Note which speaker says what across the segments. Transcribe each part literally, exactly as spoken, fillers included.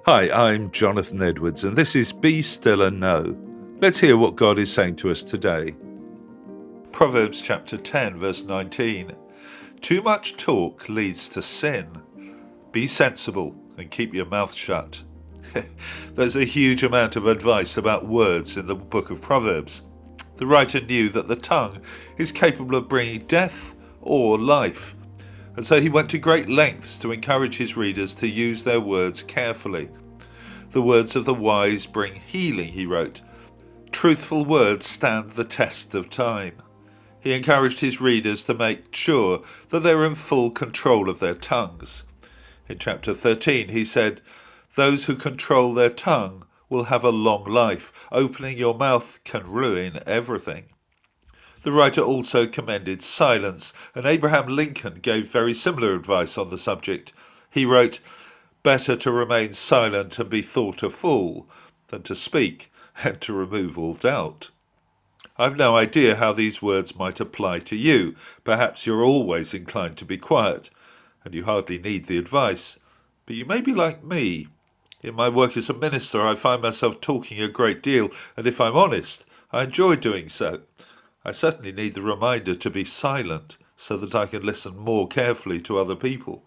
Speaker 1: Hi, I'm Jonathan Edwards, and this is Be Still and Know. Let's hear what God is saying to us today. Proverbs chapter ten, verse nineteen. Too much talk leads to sin. Be sensible and keep your mouth shut. There's a huge amount of advice about words in the book of Proverbs. The writer knew that the tongue is capable of bringing death or life, and so he went to great lengths to encourage his readers to use their words carefully. The words of the wise bring healing, he wrote. Truthful words stand the test of time. He encouraged his readers to make sure that they were in full control of their tongues. In chapter thirteen, he said, "Those who control their tongue will have a long life. Opening your mouth can ruin everything." The writer also commended silence, and Abraham Lincoln gave very similar advice on the subject. He wrote, "Better to remain silent and be thought a fool than to speak and to remove all doubt." I've no idea how these words might apply to you. Perhaps you're always inclined to be quiet, and you hardly need the advice. But you may be like me. In my work as a minister, I find myself talking a great deal, and if I'm honest, I enjoy doing so. I certainly need the reminder to be silent so that I can listen more carefully to other people.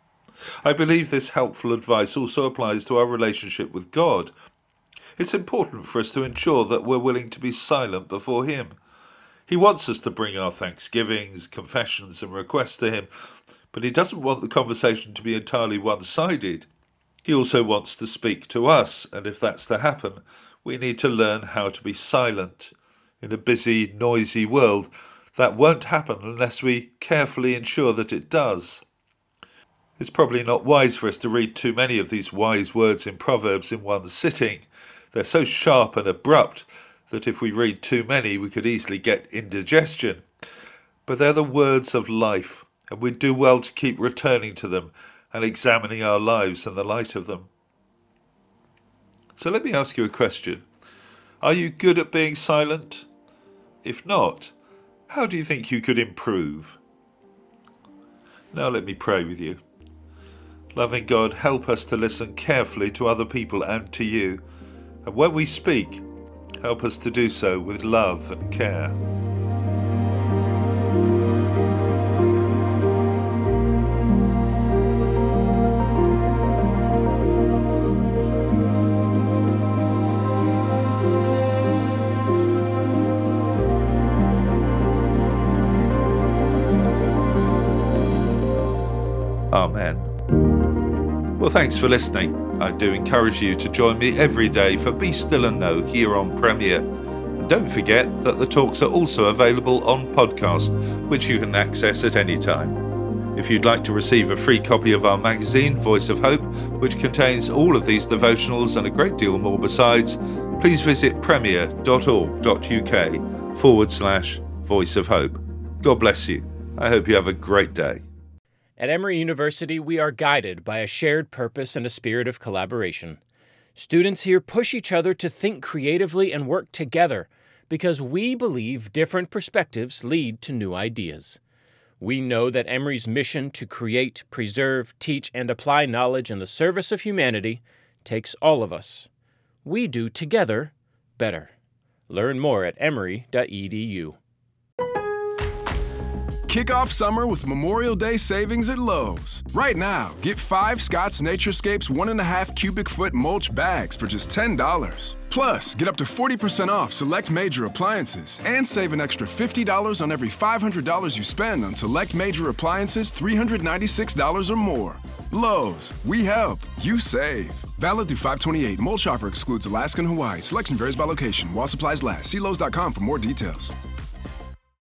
Speaker 1: I believe this helpful advice also applies to our relationship with God. It's important for us to ensure that we're willing to be silent before Him. He wants us to bring our thanksgivings, confessions, and requests to Him, but He doesn't want the conversation to be entirely one-sided. He also wants to speak to us, and if that's to happen, we need to learn how to be silent. In a busy, noisy world, that won't happen unless we carefully ensure that it does. It's probably not wise for us to read too many of these wise words in Proverbs in one sitting. They're so sharp and abrupt that if we read too many, we could easily get indigestion. But they're the words of life, and we'd do well to keep returning to them and examining our lives in the light of them. So let me ask you a question. Are you good at being silent? If not, how do you think you could improve? Now let me pray with you. Loving God, help us to listen carefully to other people and to you. And when we speak, help us to do so with love and care. Amen. Well, thanks for listening. I do encourage you to join me every day for Be Still and Know here on Premier. And don't forget that the talks are also available on podcast, which you can access at any time. If you'd like to receive a free copy of our magazine, Voice of Hope, which contains all of these devotionals and a great deal more besides, please visit premier.org.uk forward slash Voice of Hope. God bless you. I hope you have a great day.
Speaker 2: At Emory University, we are guided by a shared purpose and a spirit of collaboration. Students here push each other to think creatively and work together because we believe different perspectives lead to new ideas. We know that Emory's mission to create, preserve, teach, and apply knowledge in the service of humanity takes all of us. We do together better. Learn more at emory dot e d u.
Speaker 3: Kick off summer with Memorial Day savings at Lowe's. Right now, get five Scott's Naturescapes one and a half cubic foot mulch bags for just ten dollars. Plus, get up to forty percent off select major appliances and save an extra fifty dollars on every five hundred dollars you spend on select major appliances three hundred ninety-six dollars or more. Lowe's, we help, you save. Valid through five twenty-eight. Mulch offer excludes Alaska and Hawaii. Selection varies by location. While supplies last. See Lowe's dot com for more details.